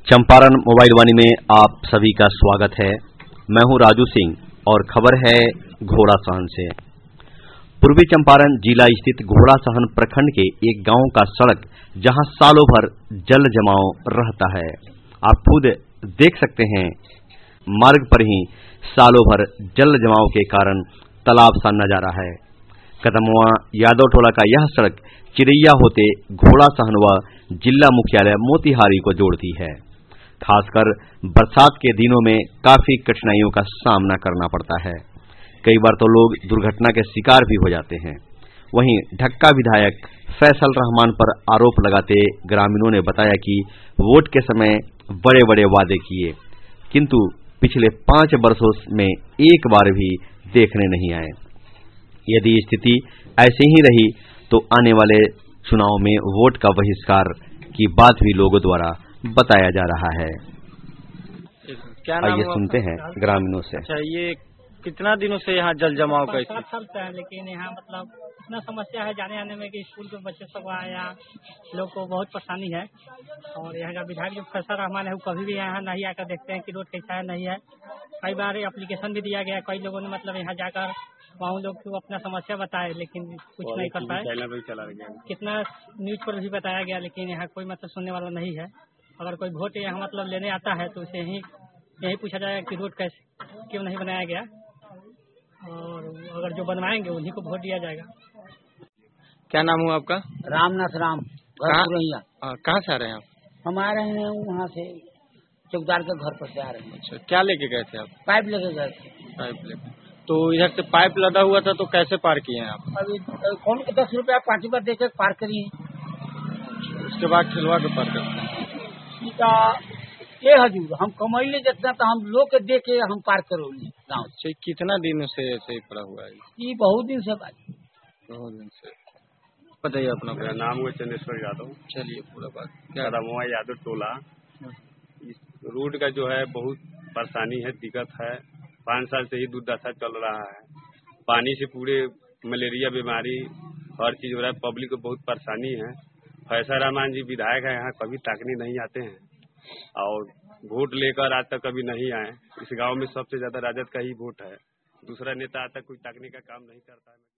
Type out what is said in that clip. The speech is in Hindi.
चंपारण मोबाइल वाणी में आप सभी का स्वागत है। मैं हूं राजू सिंह और खबर है घोड़ासहन से। पूर्वी चंपारण जिला स्थित घोड़ासहन प्रखंड के एक गांव का सड़क जहां सालों भर जल जमाव रहता है। आप खुद देख सकते हैं, मार्ग पर ही सालों भर जल जमाव के कारण तालाब सा नजारा है। कदमवा यादव टोला का यह सड़क चिरैया होते घोड़ासहन व जिला मुख्यालय मोतिहारी को जोड़ती है। खासकर बरसात के दिनों में काफी कठिनाइयों का सामना करना पड़ता है। कई बार तो लोग दुर्घटना के शिकार भी हो जाते हैं। वहीं ढक्का विधायक फैसल रहमान पर आरोप लगाते ग्रामीणों ने बताया कि वोट के समय बड़े बड़े वादे किए, किंतु पिछले 5 वर्षों में एक बार भी देखने नहीं आए। यदि स्थिति ऐसे ही रही तो आने वाले चुनाव में वोट का बहिष्कार की बात भी लोगों द्वारा बताया जा रहा है। क्या नाम आइए सुनते हैं ग्रामीणों से। अच्छा, ये कितना दिनों से यहाँ जल जमाव का स्थिति? 7 साल से है, लेकिन यहाँ मतलब इतना समस्या है जाने आने में कि स्कूल के बच्चे सब आया, लोग को बहुत परेशानी है। और यहाँ का विधायक जो फैसल रहमान है वो कभी भी यहाँ नहीं आकर देखते हैं कि रोड कैसा है नहीं है। कई बार एप्लीकेशन भी दिया गया, कई लोगों ने मतलब यहाँ जाकर वहाँ लोग को अपना समस्या बताए, लेकिन कुछ नहीं कर पाए। कितना न्यूज पर भी बताया गया, लेकिन यहाँ कोई मतलब सुनने वाला नहीं है। अगर कोई वोट यहाँ मतलब लेने आता है तो उसे यही पूछा जाएगा कि रोड कैसे क्यों नहीं बनाया गया, और अगर जो बनवाएंगे उन्हीं को वोट दिया जाएगा। क्या नाम हुआ आपका? रामनाथ राम। कहाँ से आ रहे हैं आप? हम आ रहे हैं वहाँ से, चौकीदार के घर पर से आ रहे हैं। अच्छा, क्या लेके गए थे आप? पाइप लेके गए थे। पाइप लेके। तो इधर से पाइप लदा हुआ था, तो कैसे पार किए हैं आप? अभी कौन को 10 रुपया 5 बार देकर पार करिए। उसके बाद खिलवा के पार करते हैं। ये हजूर हम कमैले जितना तो हम लोग के दे के हम पार करो गाँव से। कितना दिन से ऐसे ही पड़ा हुआ है? ये बहुत दिन से बात। बहुत दिन से। बताइए अपना। मेरा नाम है चंद्रेश्वर यादव। चलिए पूरा बात। कदमवा यादव टोला। इस रोड का जो है बहुत परेशानी है, दिक्कत है। 5 साल से ही दुर्दशा चल रहा है। पानी से पूरे मलेरिया बीमारी हर चीज हो रहा है। पब्लिक को बहुत परेशानी है। फैसल रहमान जी विधायक है, यहाँ कभी ताकने नहीं आते हैं और वोट लेकर आज तक कभी नहीं आए। इस गांव में सबसे ज्यादा राजद का ही वोट है, दूसरा नेता आज तक कोई ताकने का काम नहीं करता है।